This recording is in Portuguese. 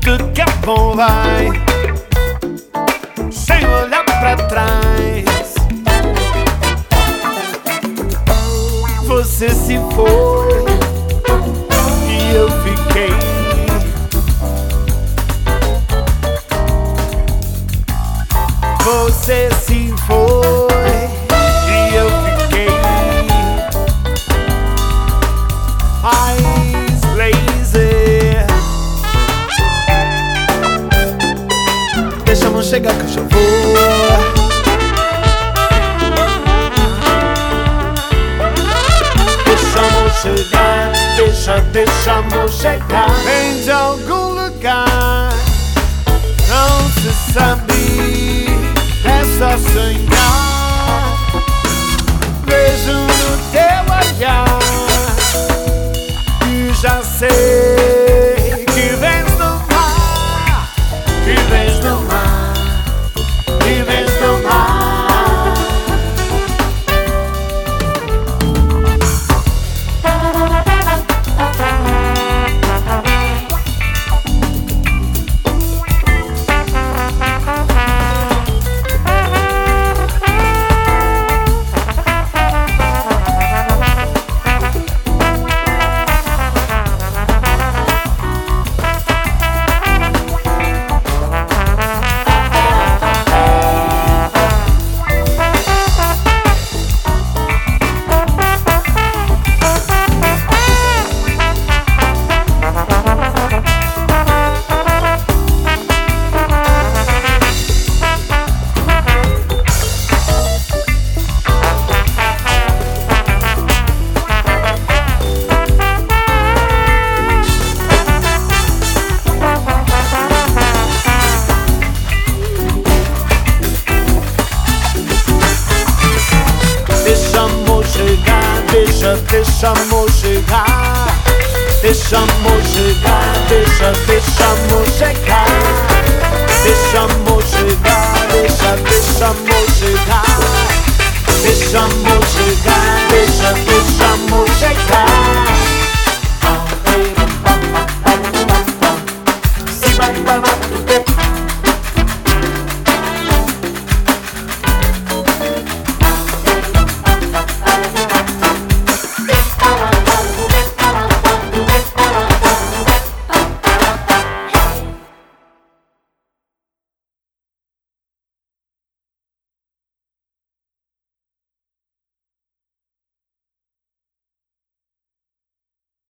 tudo que é bom vai, sem olhar pra trás. Você se foi e eu fiquei. Você se foi e eu fiquei. Eyes lazy. Deixa a mão chegar que eu já vou. Chegar, deixa amor chegar. Vem de algum lugar, não se sabe, é só sonhar. Vejo no teu olhar e já sei que vens do mar, que vens do mar, que vens do mar. Deixa amor chegar, deixa amor chegar.